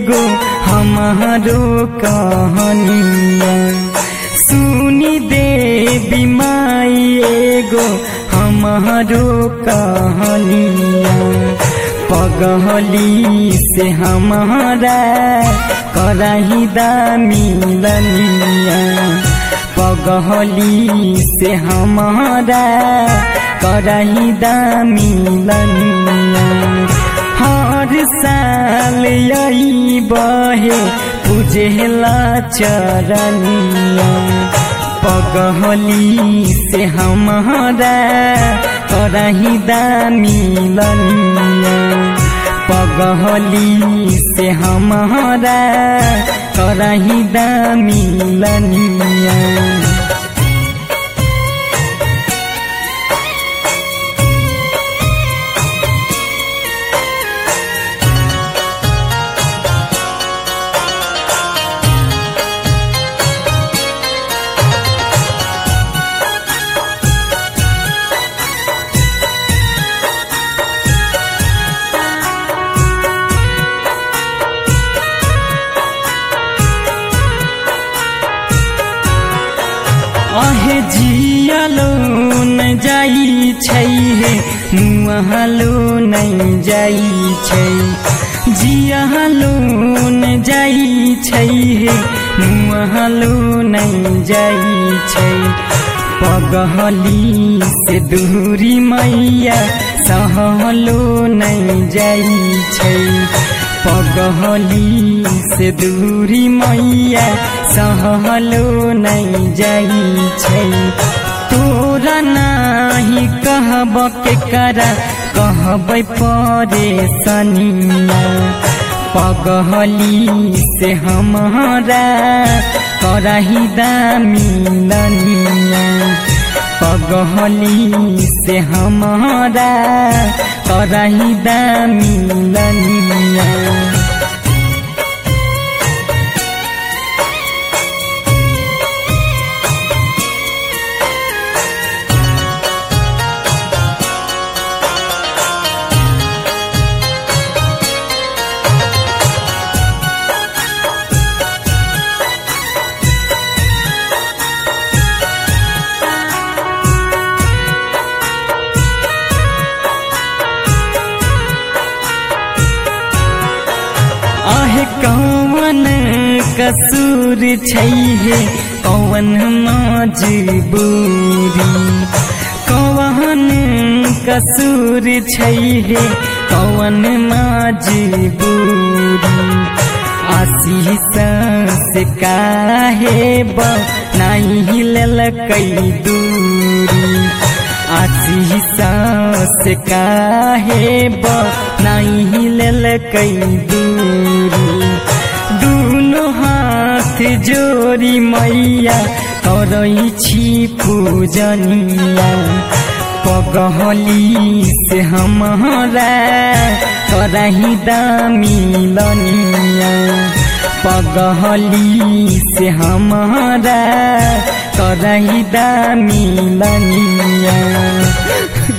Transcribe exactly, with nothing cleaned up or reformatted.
एगो हमारो कहानिया सुनी देवी माई एगो हमारो कहानिया पगहली से हमारा करही दामिलनिया पगहली से हमारा करही दामिलनिया हर साल यही बहे पूजेला चरनिया पगहली से हमारा करही दामिलनिया पगहली से हमारा करही दामिलनिया आहे जियालो न जाई छै हे मुहालो नहीं जाई छै जियालो न जाई छै हे मुहालो नहीं जाई छै पगहली से दूरी मैया सहलो नहीं जाई छै पगहली से दूरी मैया सहलो नहीं जाई छै तोरा नाही कहब के करा कहबै परेशानिया पगहली से हमारा करही दामिलनिया पगहली से हमारा करही दामिलनिया आहे कौन कसूर छै हे कौन मजबूरी कौन कसूर छै हे कौन मजबूरी आशीष से काहे बनाई लेलकै दूरी आशीष से काहे बनाई लेलकै दूरी दुनो हाथ जोड़ी मैया करै छी पूजनिया पगहली से हमारा करही दामिलनिया पगहली से हमारा करही दामिलनिया।